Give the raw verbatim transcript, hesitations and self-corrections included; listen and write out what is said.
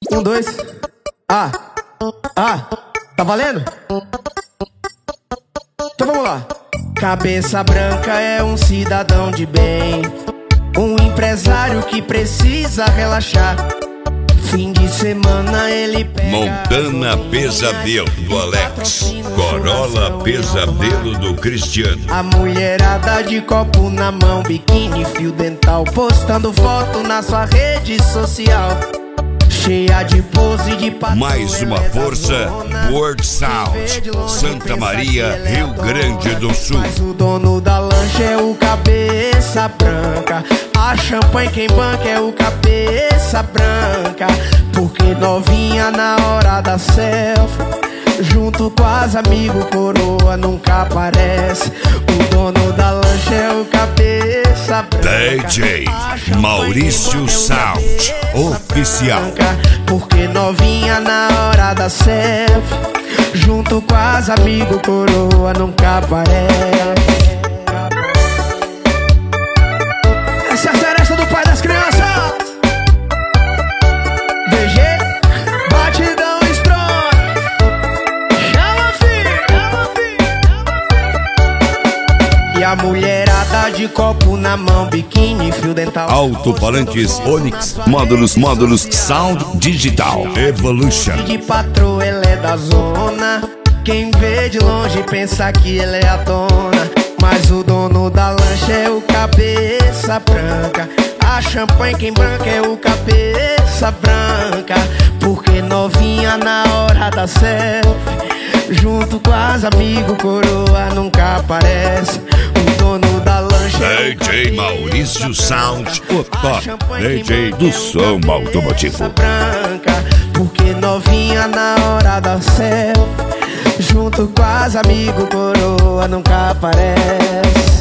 Um, dois. Ah, ah, tá valendo? Então vamos lá. Cabeça branca é um cidadão de bem, um empresário que precisa relaxar. Fim de semana ele pega Montana Pesadelo do Alex, Corolla Pesadelo do Cristiano. A mulherada de copo na mão, biquíni, fio dental, postando foto na sua rede social, cheia de pose de patrão. Mais uma força, World Sound, Santa Maria, Rio Grande do Sul. Mas o dono da lancha é o cabeça branca, a champanhe quem banca é o cabeça branca. Porque novinha na hora da selfie, junto com as amigos, coroa nunca aparece. O dono da lancha é o cabeça branca, D J Maurício Sound Oficial. Porque novinha na hora da selfie, junto com as amigos, coroa nunca aparece. Essa é a seresta do pai das crianças. D G, batidão strong. Chama, filho, chama, filho. E a mulherada de copo na mão, biquíni, fio dental. Alto-falantes Onix, módulos, módulos Sound Digital Evolution. De patroa, ela é da zona, quem vê de longe pensa que ela é a dona. Mas o dono da lancha é o cabeça branca, a champanhe quem branca é o cabeça branca. Porque novinha na hora da selfie, junto com as amigos, coroa nunca aparece. O dono da lancha é D J Maurício Sound, o top D J do som automotivo. Branca, porque novinha na hora da selfie, junto com as amigos, coroa nunca aparece.